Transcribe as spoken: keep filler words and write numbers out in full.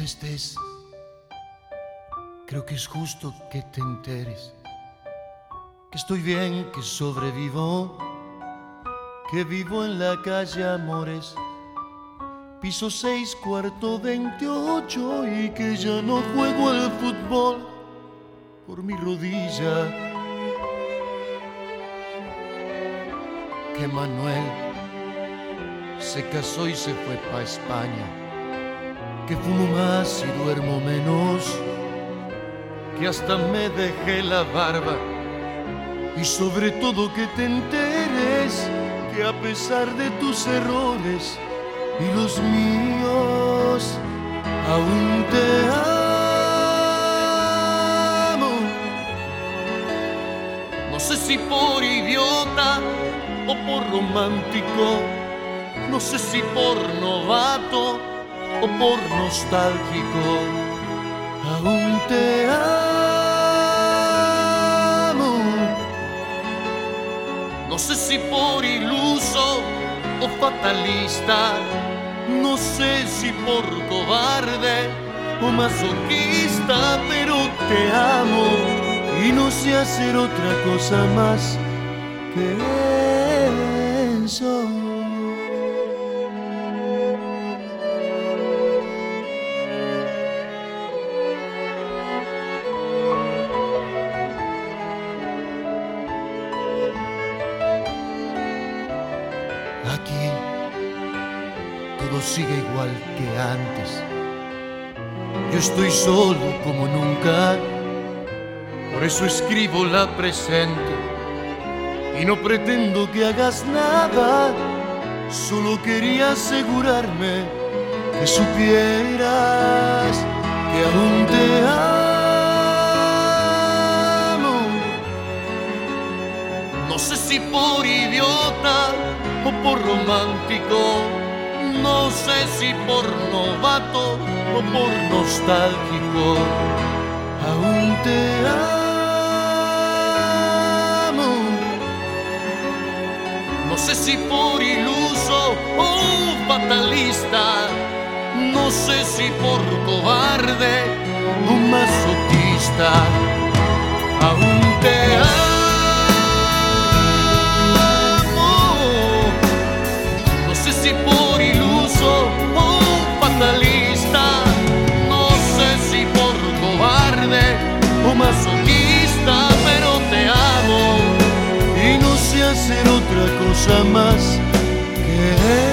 donde estés, creo que es justo que te enteres que estoy bien, que sobrevivo, que vivo en la calle Amores, piso seis, cuarto veintiocho, y que ya no juego al fútbol por mi rodilla. Que Manuel se casó y se fue pa' España, que fumo más y duermo menos, que hasta me dejé la barba, y sobre todo que te enteres que a pesar de tus errores y los míos, aún te amo. No sé si por idiota o por romántico, no sé si por novato o por nostálgico, aún te amo. No sé si por iluso o fatalista, no sé si por cobarde o masoquista, pero te amo y no sé hacer otra cosa más que eso. Aquí todo sigue igual que antes. Yo estoy solo como nunca, por eso escribo la presente y no pretendo que hagas nada. Solo quería asegurarme que supieras que aún te amo. No sé si por idiota o por romántico, no sé si por novato o por nostálgico, aún te amo. No sé si por iluso o fatalista, no sé si por cobarde o masoquista, aún te amo. Si por iluso o fatalista, no sé si por cobarde o masoquista, pero te amo y no sé hacer otra cosa más que